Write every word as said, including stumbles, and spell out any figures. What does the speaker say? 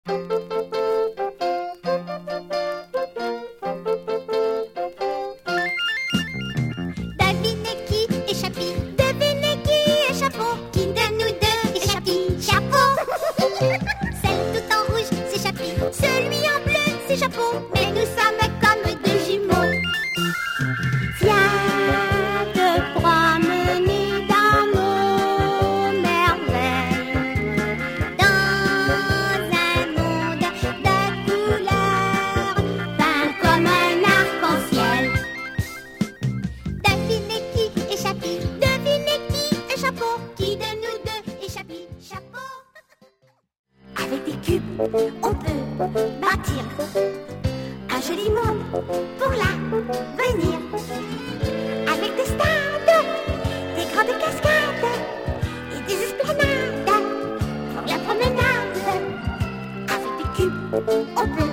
Devinez qui est Chapi, devinez qui est Chapeau. Qui de nous deux est Chapi? Chapeau. Celle tout en rouge, c'est Chapi. Celui en bleu, c'est Chapeau. Mais nous sommes comme deux jumeaux. Viens te promener dans nos merveilles, dans un monde de couleurs, peint comme un arc-en-ciel. Devinez qui est Chapi, devinez qui est Chapeau. Qui de nous deux est Chapi? Chapeau. Avec des cubes, on peut bâtir un joli monde pour l'avenir. Avec des stades, des grandes cascades et des esplanades pour la promenade. Avec des cubes, on peut